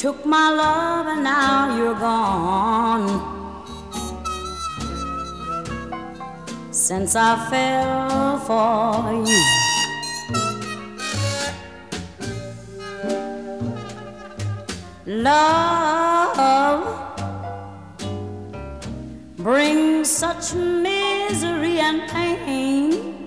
took my love and now you're gone. Since I fell for you, love brings such misery and pain.